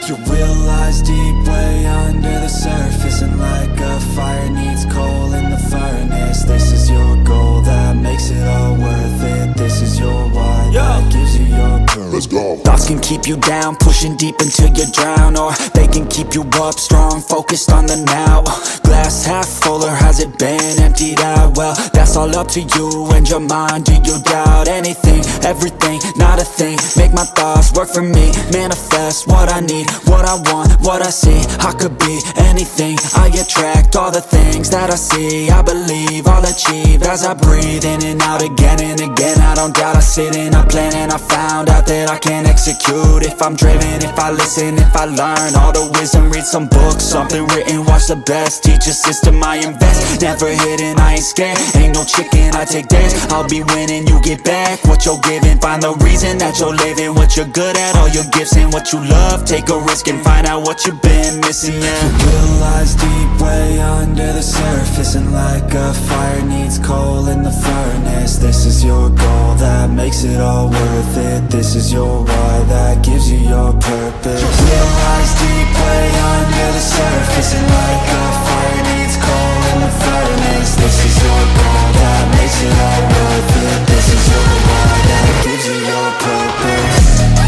Your will lies deep way under the surface, and like a fire needs coal in the furnace. This is your goal that makes it all worth it. This is your why that gives you your purpose. Let's go. Thoughts can keep you down, pushing deep until you drown, or they can keep you up strong, focused on the now. Glass half full, or has it been emptied out? Well, that's all up to you and your mind. Do you doubt anything, everything, not a thing? Make my thoughts work for me, manifest what I need, what I want, what I see. I could be anything, I attract all the things that I see. I believe I'll achieve as I breathe in and out again and again. I don't doubt, I sit and I plan, and I found out that I can execute if I'm driven, if I listen, if I learn all the wisdom. Read some books, something written, watch the best, teach a system I invest. Never hidden, I ain't scared, ain't no chicken, I take dares. I'll be winning, you get back what you're giving. Find the reason that you're living, what you're good at, all your gifts and what you love. Take a risk and find out what you've been missing. Your will lies deep way under the surface, and like a fire needs coal in the furnace. This is your goal that makes it all worth it. This is your why that gives you your purpose. Your will lies deep way under the surface, and like a fire needs coal in the furnace. This is your goal that makes it all worth it. This is your why that gives you your purpose.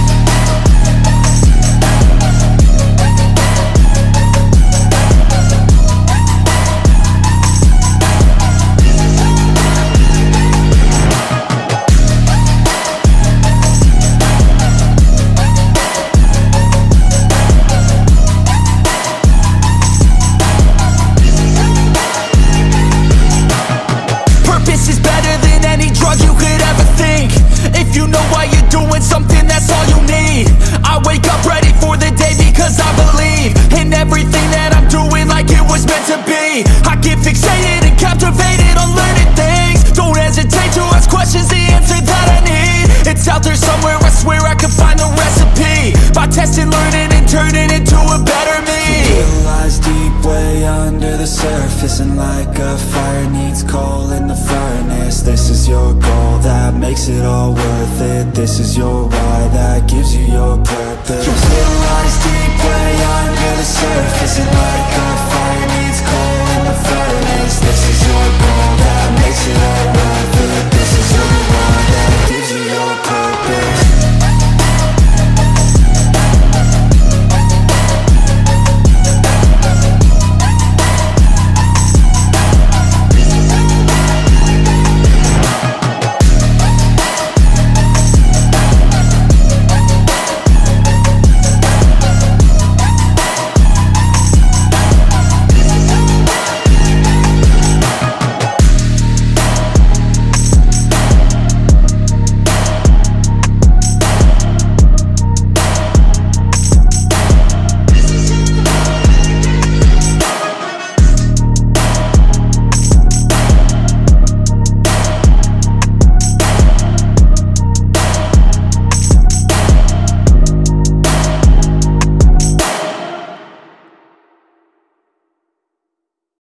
Testing, learning, and turning into a better me. Your will lies deep way under the surface, and like a fire needs coal in the furnace. This is your goal that makes it all worth it. This is your why that gives you your purpose. Your will lies deep way under the surface, and like a